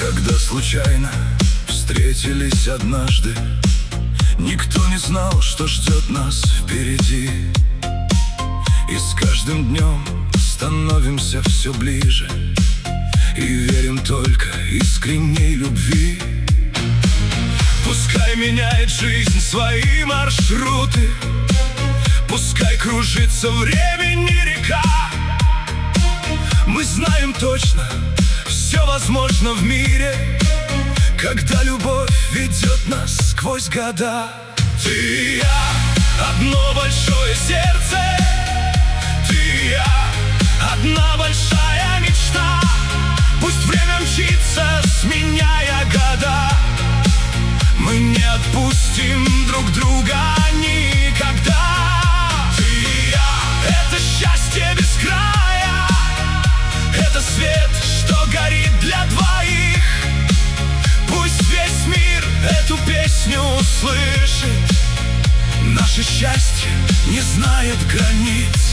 Когда случайно встретились однажды, никто не знал, что ждет нас впереди. И с каждым днем становимся все ближе и верим только искренней любви. Пускай меняет жизнь свои маршруты, пускай кружится времени река. Мы знаем точно, все возможно в мире, когда любовь ведет нас сквозь года. Ты и я, одно большое сердце, ты и я, одна большая мечта. Пусть время мчится, сменяя года, мы не отпустим друг друга никогда. Ты и я, это счастье без края, это свет, что горит для двоих. Пусть весь мир эту песню услышит. Наше счастье не знает границ.